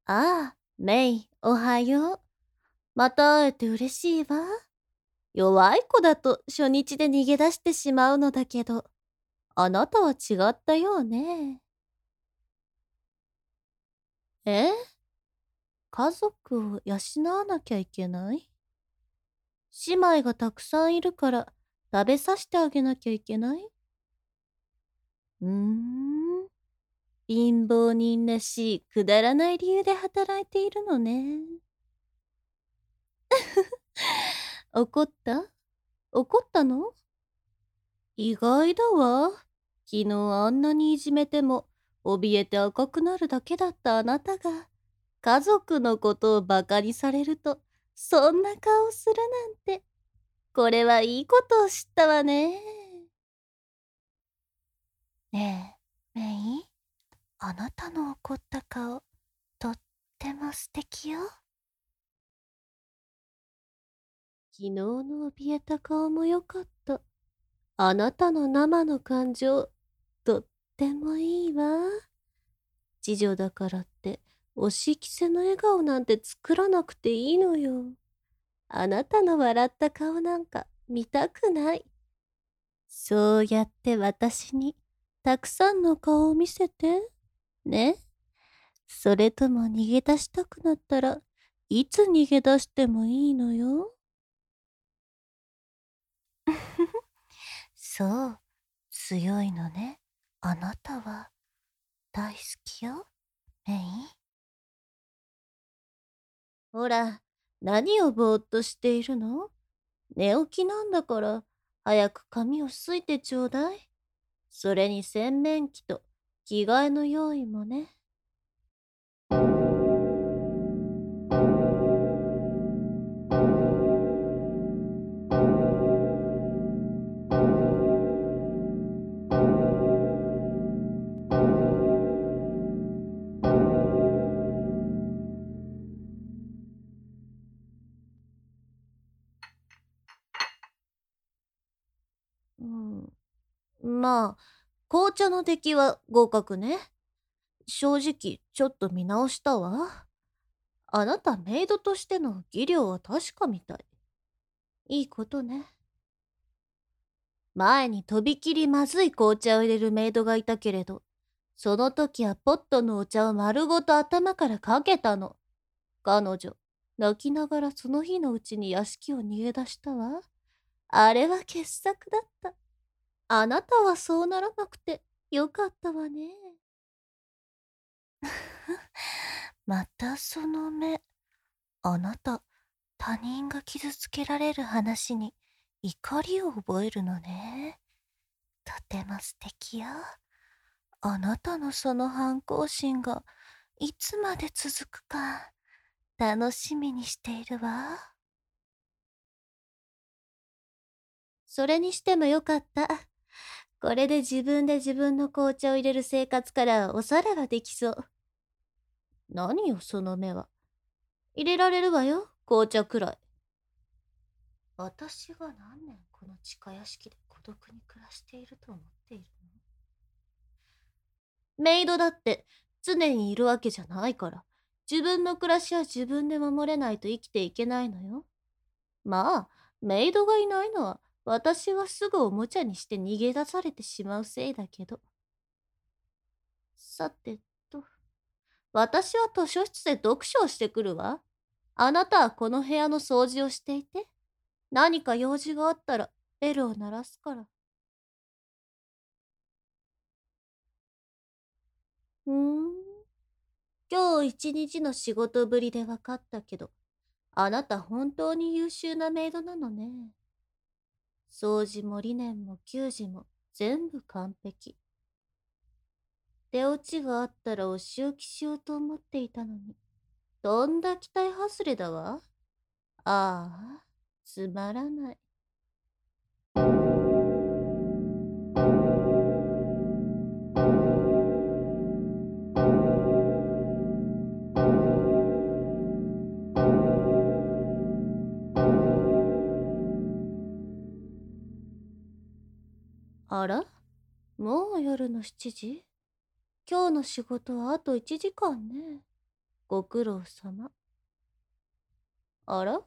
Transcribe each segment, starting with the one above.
ああ、メイ、おはよう。また会えて嬉しいわ。弱い子だと初日で逃げ出してしまうのだけど、あなたは違ったようね。え、家族を養わなきゃいけない？姉妹がたくさんいるから食べさせてあげなきゃいけない？貧乏人らしいくだらない理由で働いているのね。怒った？怒ったの？意外だわ。昨日あんなにいじめても、怯えて赤くなるだけだったあなたが、家族のことをバカにされると、そんな顔するなんて。これはいいことを知ったわね。ねえ、メイ、あなたの怒った顔、とっても素敵よ。昨日の怯えた顔もよかった。あなたの生の感情、とってもいいわ。次女だからって、押し着せの笑顔なんて作らなくていいのよ。あなたの笑った顔なんか見たくない。そうやって私にたくさんの顔を見せて。ね。それとも逃げ出したくなったらいつ逃げ出してもいいのよ。そう、強いのね。あなたは大好きよ、メイ。ほら、何をぼーっとしているの？寝起きなんだから、早く髪をすいてちょうだい。それに洗面器と着替えの用意もね。うん、まあ、紅茶の出来は合格ね。正直、ちょっと見直したわ。あなたメイドとしての技量は確かみたい。いいことね。前にとびきりまずい紅茶を入れるメイドがいたけれど、その時はポットのお茶を丸ごと頭からかけたの。彼女、泣きながらその日のうちに屋敷を逃げ出したわ。あれは傑作だった。あなたはそうならなくてよかったわね。またその目。あなた、他人が傷つけられる話に怒りを覚えるのね。とても素敵よ。あなたのその反抗心がいつまで続くか楽しみにしているわ。それにしてもよかった。これで自分で自分の紅茶を入れる生活からおさらができそう。何よその目は。入れられるわよ、紅茶くらい。私が何年この地下屋敷で孤独に暮らしていると思っているの？メイドだって常にいるわけじゃないから、自分の暮らしは自分で守れないと生きていけないのよ。まあ、メイドがいないのは私がすぐおもちゃにして逃げ出されてしまうせいだけど。さてと、私は図書室で読書をしてくるわ。あなたはこの部屋の掃除をしていて。何か用事があったらベルを鳴らすから。ふーん。今日一日の仕事ぶりで分かったけど、あなた本当に優秀なメイドなのね。掃除も理念も給仕も全部完璧。手落ちがあったらお仕置きしようと思っていたのに、とんだ期待外れだわ。ああ、つまらない。あら、もう夜の7時？今日の仕事はあと1時間ね。 ご苦労様。あら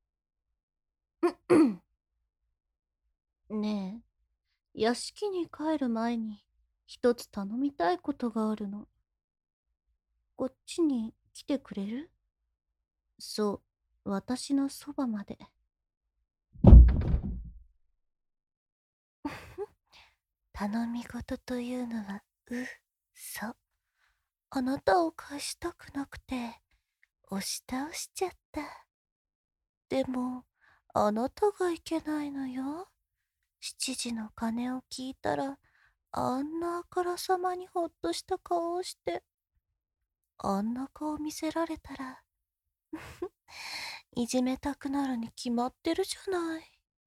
ねえ、屋敷に帰る前に一つ頼みたいことがあるの。こっちに来てくれる？そう、私のそばまで。頼み事というのは、そう。あなたを返したくなくて、押し倒しちゃった。でも、あなたがいけないのよ。7時の鐘を聞いたら、あんなあからさまにほっとした顔をして、あんな顔見せられたら、いじめたくなるに決まってるじゃない。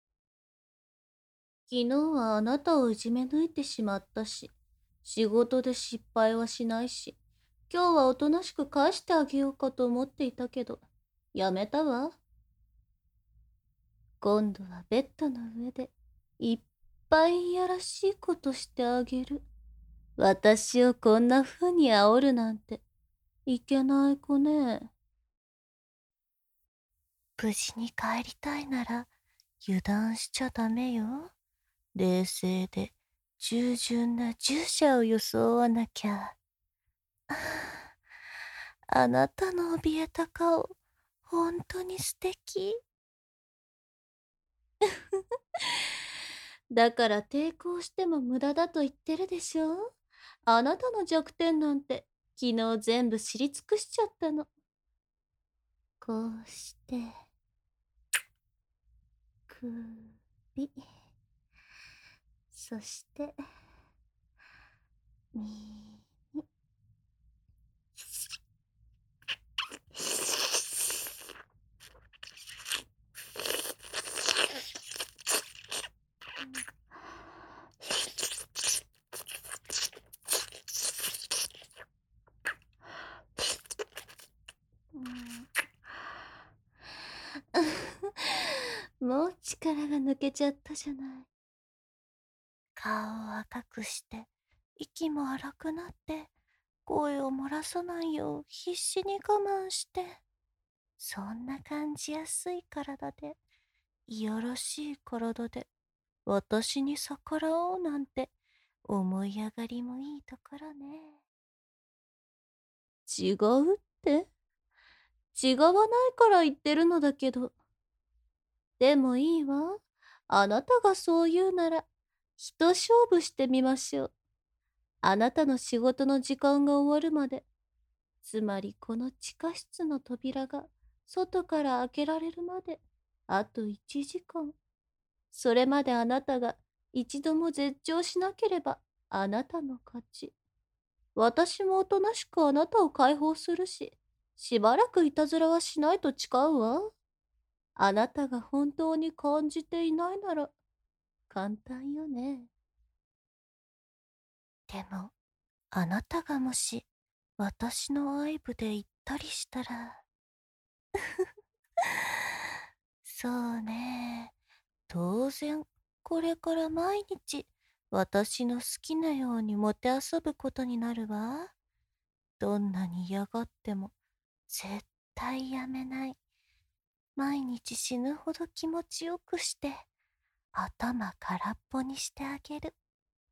昨日はあなたをいじめ抜いてしまったし、仕事で失敗はしないし、今日はおとなしく返してあげようかと思っていたけど、やめたわ。今度はベッドの上でいっぱいいやらしいことしてあげる。私をこんな風に煽るなんていけない子ね。無事に帰りたいなら油断しちゃダメよ。冷静で従順な従者を装わなきゃ。あなたの怯えた顔、本当に素敵。だから抵抗しても無駄だと言ってるでしょ。あなたの弱点なんて昨日全部知り尽くしちゃったの。こうして、首、そして、耳。もう力が抜けちゃったじゃない。顔を赤くして、息も荒くなって、声を漏らさないよう必死に我慢して、そんな感じやすい体で、いやらしい体で、私に逆らおうなんて、思い上がりもいいところね。違うって？違わないから言ってるのだけど。でもいいわ。あなたがそう言うなら、一勝負してみましょう。あなたの仕事の時間が終わるまで、つまりこの地下室の扉が外から開けられるまで、あと1時間。それまであなたが一度も絶頂しなければ、あなたの勝ち。私もおとなしくあなたを解放するし、しばらくいたずらはしないと誓うわ。あなたが本当に感じていないなら、簡単よね。でも、あなたがもし、私の愛部で言ったりしたら、そうね。当然、これから毎日、私の好きなようにもてあそぶことになるわ。どんなに嫌がっても、絶対やめない。毎日死ぬほど気持ちよくして、頭空っぽにしてあげる。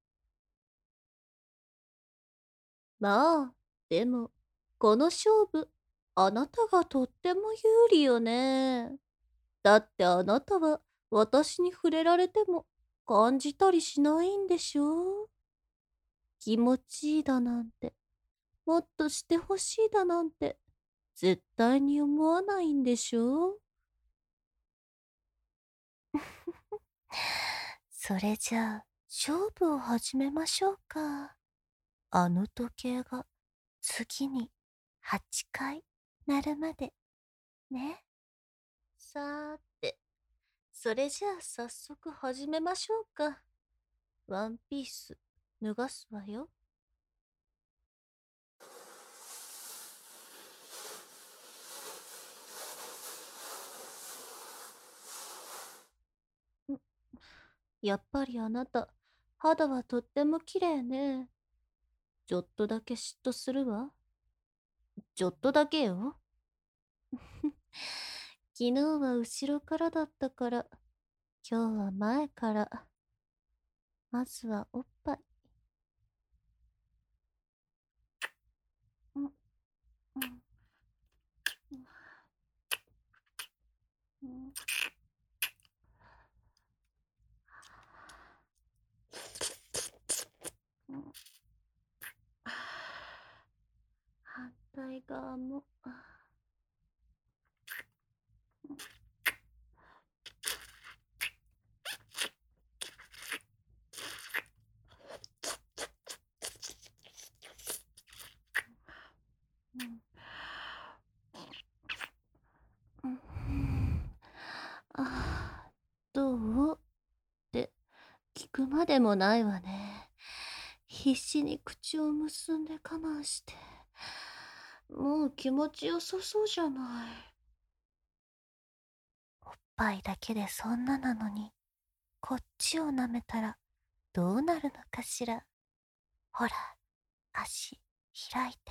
まあ、でも、この勝負、あなたがとっても有利よね。だってあなたは私に触れられても感じたりしないんでしょ？気持ちいいだなんて、もっとしてほしいだなんて、絶対に思わないんでしょ？それじゃあ、勝負を始めましょうか。あの時計が次に8回鳴るまでね。さーて、それじゃあ早速始めましょうか。ワンピース脱がすわよ。ん、やっぱりあなた、肌はとっても綺麗ね。ちょっとだけ嫉妬するわ。 ちょっとだけよ。昨日は後ろからだったから、今日は前から。まずはおっぱい。うんうんうんうん、反対側も。うんうん、どうって聞くまでもないわね。必死に口を結んで我慢して。もう気持ちよさそうじゃない。おっぱいだけでそんななのに、こっちを舐めたらどうなるのかしら。ほら、足開いて。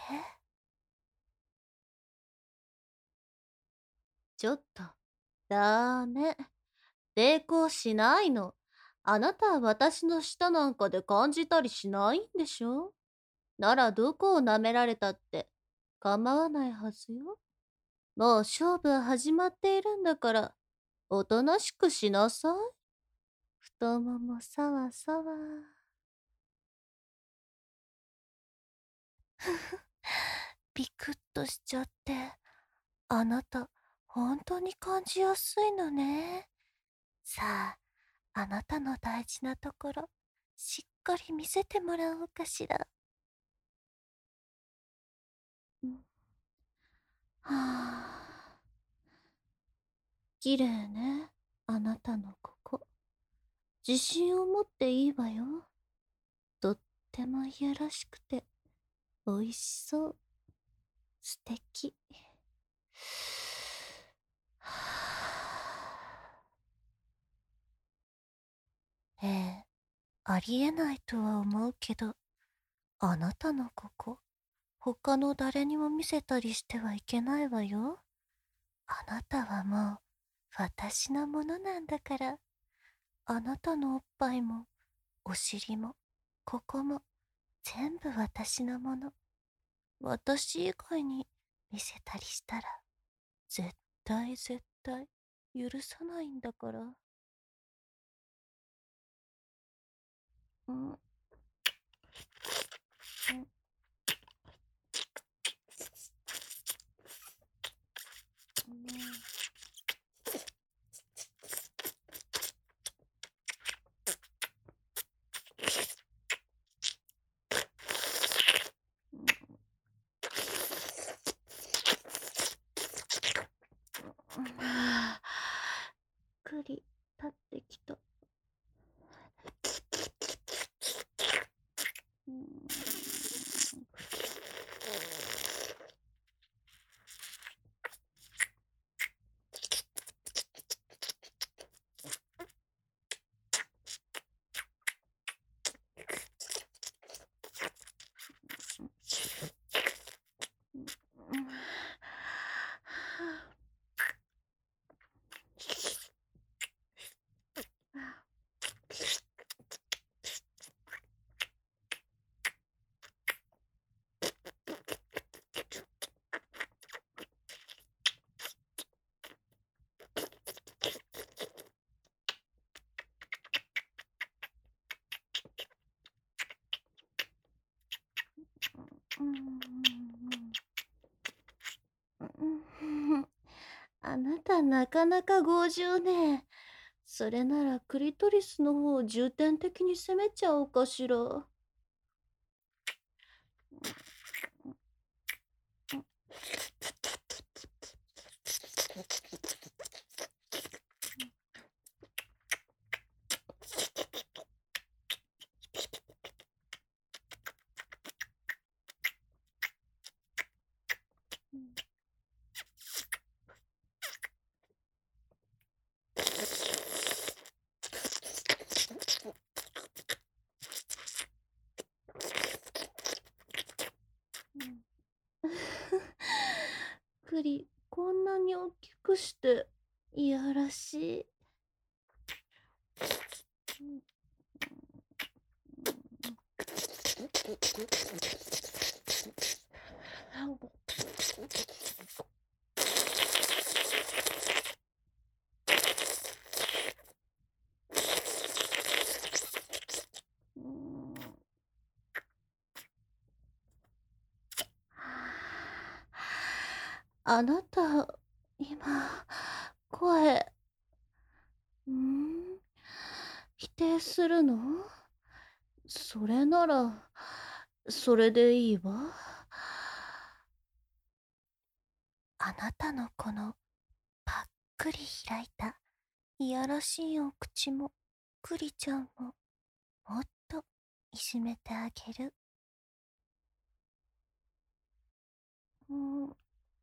ちょっと、ダメ。抵抗しないの。あなたは私の舌なんかで感じたりしないんでしょ？ならどこを舐められたって構わないはずよ。もう勝負は始まっているんだから、おとなしくしなさい。太ももさわさわ。ビクッとしちゃって。あなた、本当に感じやすいのね。さあ、あなたの大事なところ、しっかり見せてもらおうかしら。うん、はあ、綺麗ね、あなたのここ。自信を持っていいわよ。とってもいやらしくて、おいしそう。素敵。はあ、ええ、ありえないとは思うけど、あなたのここ、他の誰にも見せたりしてはいけないわよ。あなたはもう、私のものなんだから。あなたのおっぱいも、お尻も、ここも、全部私のもの。私以外に見せたりしたら、絶対絶対許さないんだから。うん、うん、うん、はあ、くり立ってきた。うん、うん、うん、うん、あなたなかなか強情ね。それならクリトリスの方を重点的に攻めちゃおうかしら。 くりこんなに大きくしていやらしい。あなた、今、声、否定するの？それなら、それでいいわ。あなたのこのぱっくり開いたいやらしいお口もクリちゃんももっといじめてあげる。うん。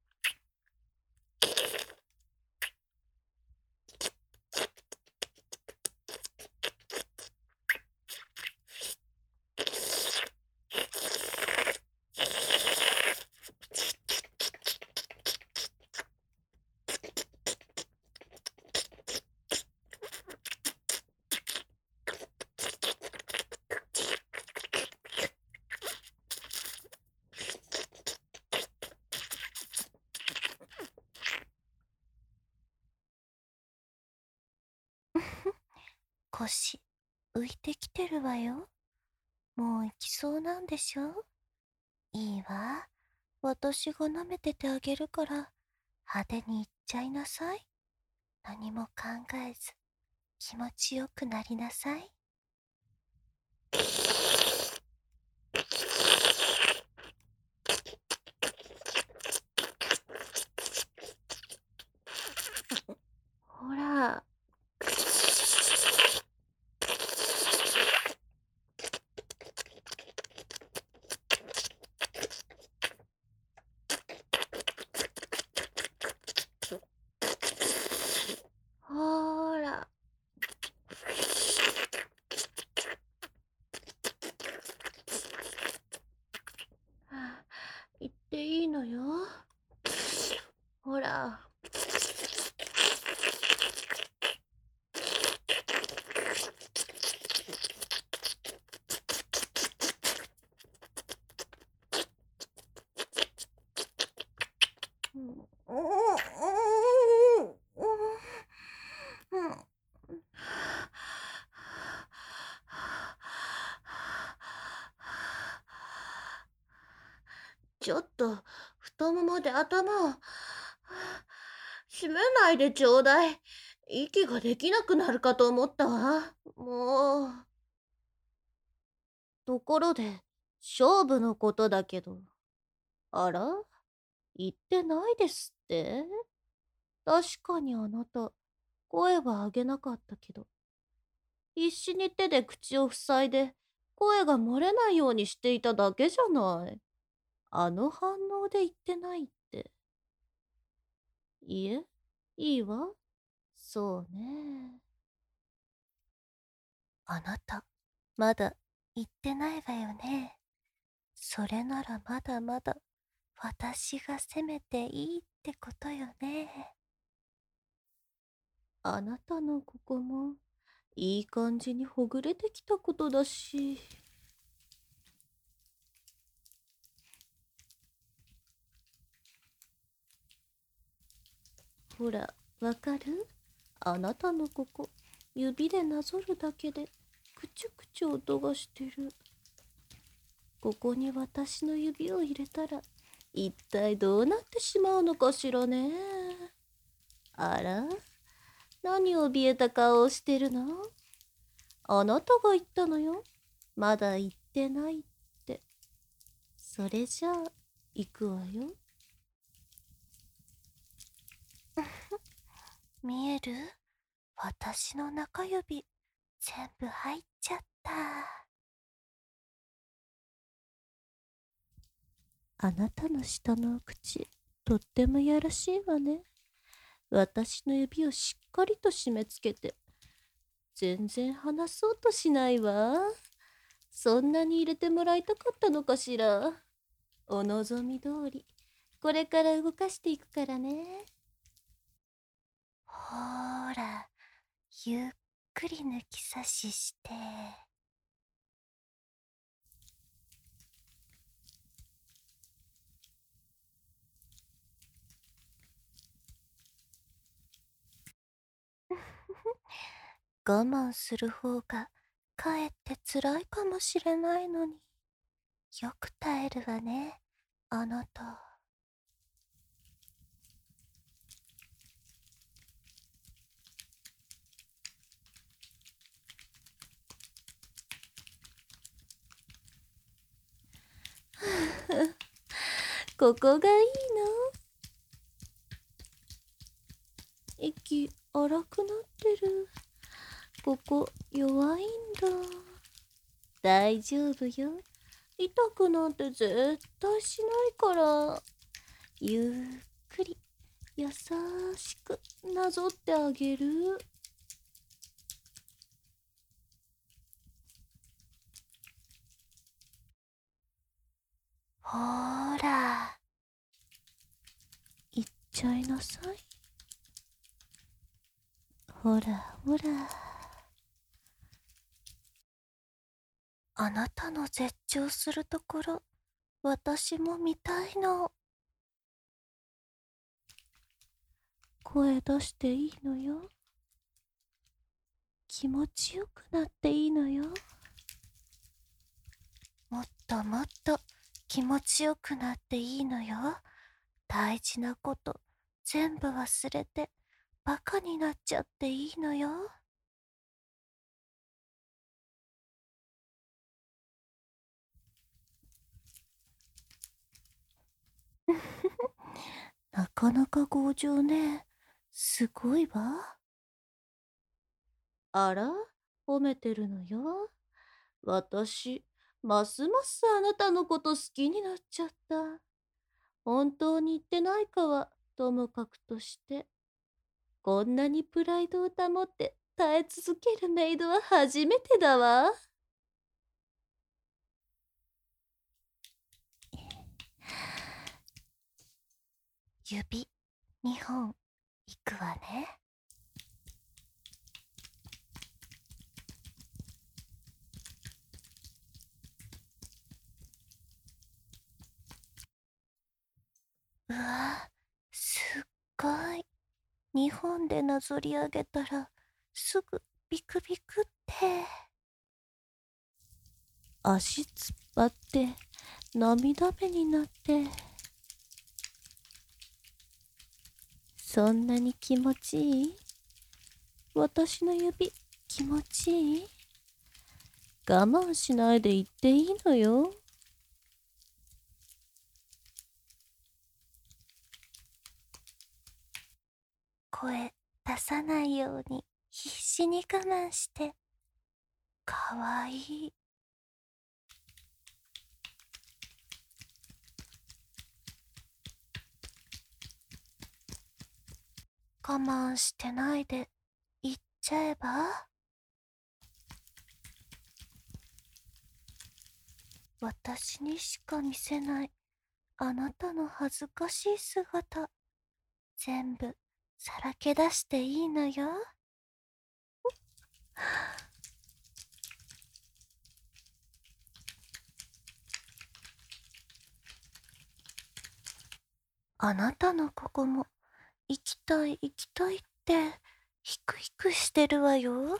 腰浮いてきてるわよ。もう行きそうなんでしょ？いいわ。私が舐めててあげるから派手に行っちゃいなさい。何も考えず気持ちよくなりなさい。ほら。ほら。言っていいのよ。ほら。ちょっと太ももで頭を閉めないでちょうだい。息ができなくなるかと思ったわ。もう。ところで勝負のことだけど。あら、言ってないですって？確かにあなた声は上げなかったけど、必死に手で口を塞いで声が漏れないようにしていただけじゃない。あの反応で言ってないって。いえ、いいわ。そうね。あなた、まだ言ってないわよね。それならまだまだ私が責めていいってことよね。あなたのここもいい感じにほぐれてきたことだし。ほら、わかる？あなたのここ、指でなぞるだけで、くちゅくちゅ音がしてる。ここに私の指を入れたら、一体どうなってしまうのかしらね。あら、何怯えた顔をしてるの？あなたが言ったのよ。まだ言ってないって。それじゃあ、行くわよ。見える？私の中指、全部入っちゃった。あなたの下のお口、とってもやらしいわね。私の指をしっかりと締め付けて、全然離そうとしないわ。そんなに入れてもらいたかったのかしら。お望み通り、 これから動かしていくからね。 ほーら、ゆっくり抜き差しして。我慢する方がかえって辛いかもしれないのに、よく耐えるわね、あなた。 ここがいいの？息荒くなってる。ここ弱いんだ。大丈夫よ。痛くなんて絶対しないから。ゆっくり優しくなぞってあげる。 ほーら、 行っちゃいなさい。ほらほら。 あなたの絶頂するところ、私も見たいの。 声出していいのよ。気持ちよくなっていいのよ。 もっともっと気持ちよくなっていいのよ。大事なこと全部忘れてバカになっちゃっていいのよ。なかなか強情ね。すごいわ。 あら、褒めてるのよ。私、ますますあなたのこと好きになっちゃった。本当に言ってないかはともかくとして、こんなにプライドを保って耐え続けるメイドは初めてだわ。 指2本いくわね。うわ、すっごい。2本でなぞり上げたらすぐビクビクって。 足突っ張って涙目になって、そんなに気持ちいい？私の指気持ちいい？我慢しないで言っていいのよ。 声出さないように必死に我慢して。かわいい。我慢してないで言っちゃえば。私にしか見せないあなたの恥ずかしい姿、全部さらけ出していいのよ。あなたのここも行きたい行きたいってヒクヒクしてるわよ。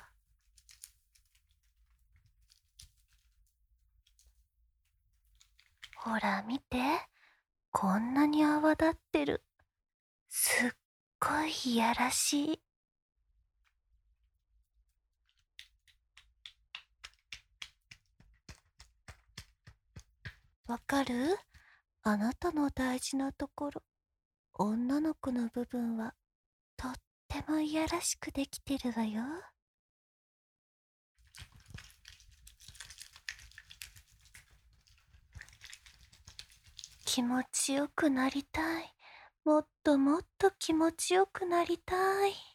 ほら見て、こんなに泡立ってる。すっごいいやらしい。わかる？あなたの大事なところ、女の子の部分はとってもいやらしくできてるわよ。気持ちよくなりたい。もっともっと気持ちよくなりたい。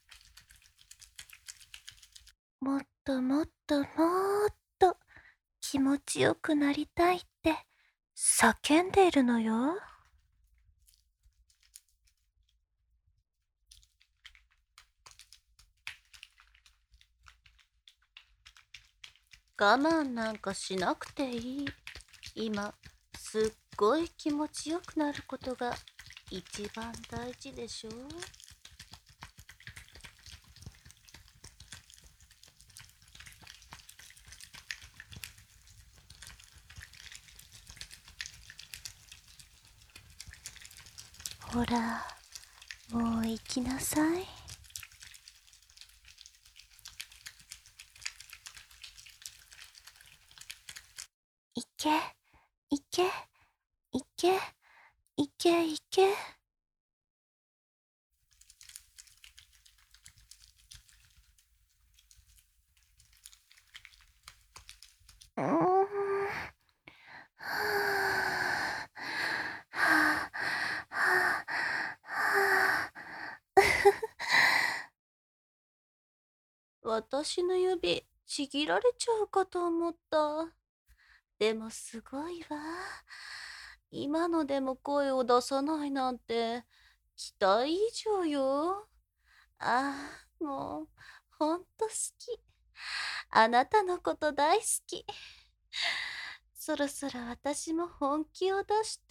もっともっともっと気持ちよくなりたいって叫んでいるのよ。 我慢なんかしなくていい。今、すっごい気持ちよくなることが一番大事でしょ。 ほら、もう行きなさい。行け、行け、行け、行け、行け。うーん。はあ、はあ、はあ、はあ。 私の指ちぎられちゃうかと思った。でもすごいわ。今のでも声を出さないなんて期待以上よ。ああ、もうほんと好き。あなたのこと大好き。そろそろ私も本気を出して。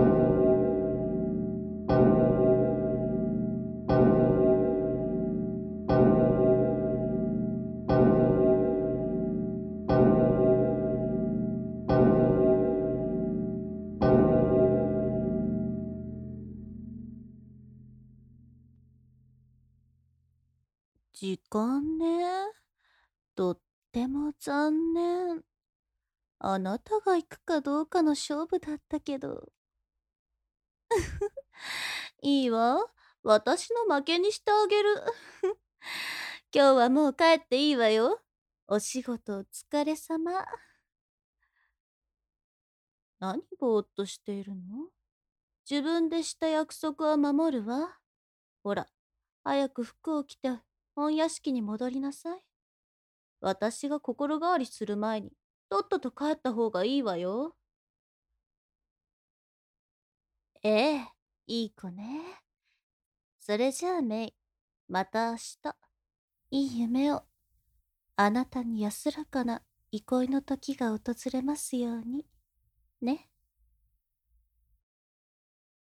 時間ね。とっても残念。あなたが行くかどうかの勝負だったけど。いいわ。私の負けにしてあげる。今日はもう帰っていいわよ。お仕事お疲れ様。何ぼーっとしているの？自分でした約束は守るわ。ほら、早く服を着て本屋敷に戻りなさい。私が心変わりする前にとっとと帰った方がいいわよ。ええ、いい子ね。それじゃあメイ、また明日、いい夢を。あなたに安らかな憩いの時が訪れますように。ね。